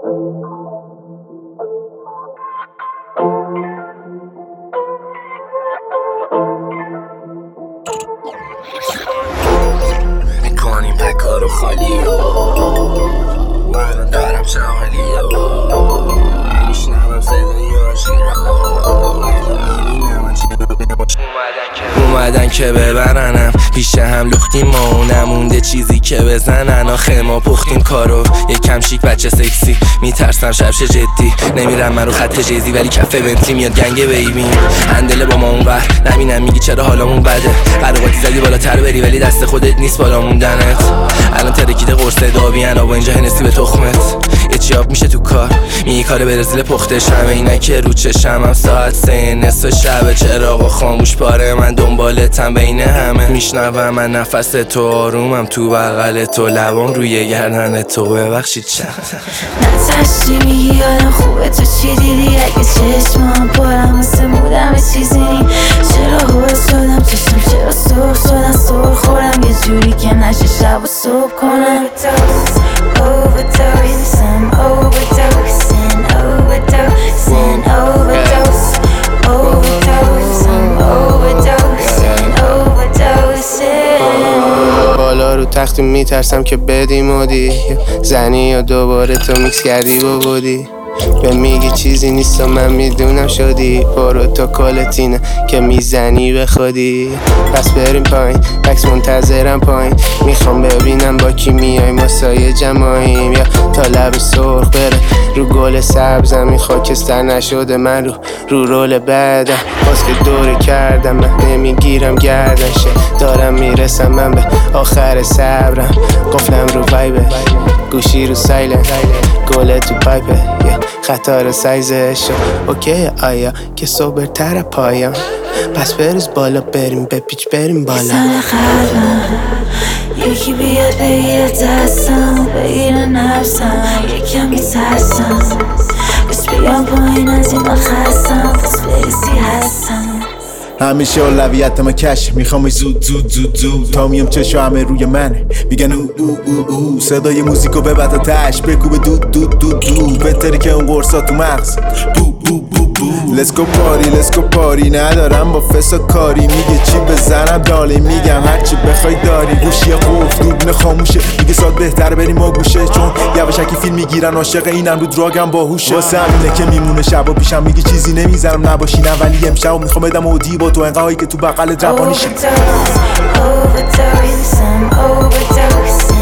میکنیم پکارو خالی من دارم شاهلی میشنوم صدای اومدن که ببرنم پیش هم لختیم ما نمونده چیزی که بزنن آخه ما پختیم کارو یکم شیک بچه سکسی میترسم شبش جدی نمیرم من رو خط جیزی ولی کفه بنتلی میاد گنگه بیبیم هندله با ما اونور نبینم میگی چرا حالمون بده قراقاتی زدی بالاتر بری ولی دست خودت نیست بالا موندنت الان ترکیده قرص دابیان آب اینجا هنسی به تخمت یه چیاب میشه تو کار میگی کار برزیل پختش همه اینه که رو چشم هم ساعت 3 نصف شب چراغا خاموش پاره من دنبالتم بین همه میشنوم من نفس تو آرومم تو بغل تو لبام روی گردن تو ببخشید چند نتشتی میگی آدم خوبه تو چی دیدی اگه چشمام پارم مثل مودم به چیزی نی چرا هور شدم چشم چرا سرخ شدن سر خوردم یه جوری که نشه شب و صبح کنم Overdose, I'm overdosing, overdosing, overdose Overdose, I'm overdosing, overdosing بالا رو تخت میترسم که بدی مودی زنی یا دوباره تو میکس کردی با بودی به میگی چیزی نیست و من میدونم شدی برو تو کلتینه که میزنی به خودی پس بریم پایین بکس منتظرم پایین میخوام ببینم با کی میای ما سایه جمعاییم یا تا لب سرخ بره رو گل سبزم این خاکستر نشده من رو رول بعدم باز که دوره کردم من نمیگیرم گردنشه دارم میرسم من به آخر صبرم قفلم رو وایبه گوشی رو سایلنت گله تو پایپه خطار سایزش اوکی آیا که سوبرتر پایم پس بریز بالا بریم بپیچ بریم بالا سن خرم یکی بیاد بگیره دستم بگیره نفسم یکم میترسم بس بیام پایین از این من خستم پس بریزی هستم همیشه اولویتم کش میخوام زود زود زود زود تا میام چشا همه روی منه میگن او صدای موزیکو ببند آتش بکوبه دود دود دود دود بهتره که اون قرصا تو مغز بو بو بو بو لسکو پاری ندارم با فسا کاری میگه چی بزنم دالی میگم هرچی بخوای داری گوشی قفل دوربین خاموشه میگه ساعت بهتر بریم و گوشه چون یواشکی فیلم میگیرن عاشق اینم رو دراگم باهوشه واسه همینه که میمونه شبا پیشم میگه چیزی نمیذارم نباشی نه ولی امشب میخوام بدم اودی با تو انقایی که تو بغل روانی شه Overdose, I'm overdosing